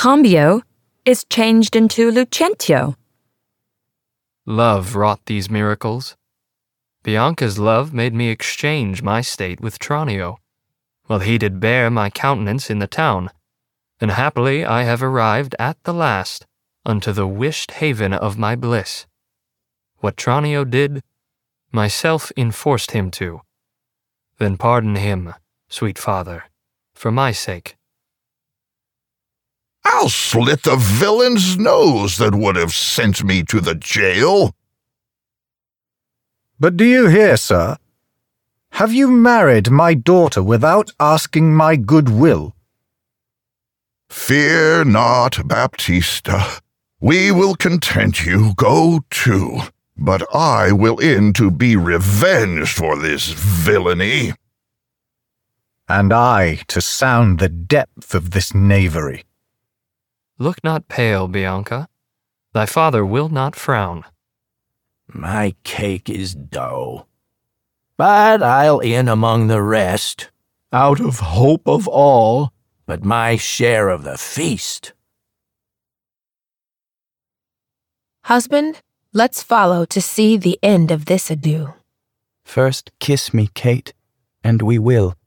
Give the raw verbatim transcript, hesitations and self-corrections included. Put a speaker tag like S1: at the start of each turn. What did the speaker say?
S1: Cambio is changed into Lucentio.
S2: Love wrought these miracles. Bianca's love made me exchange my state with Tranio, while he did bear my countenance in the town, and happily I have arrived at the last unto the wished haven of my bliss. What Tranio did, myself enforced him to. Then pardon him, sweet father, for my sake.
S3: I'll slit the villain's nose that would have sent me to the jail.
S4: But do you hear, sir? Have you married my daughter without asking my good will?
S3: Fear not, Baptista. We will content you, go to. But I will in to be revenged for this villainy.
S4: And I to sound the depth of this knavery.
S2: Look not pale, Bianca. Thy father will not frown.
S5: My cake is dough, but I'll in among the rest, out of hope of all, but my share of the feast.
S6: Husband, let's follow to see the end of this ado.
S7: First kiss me, Kate, and we will.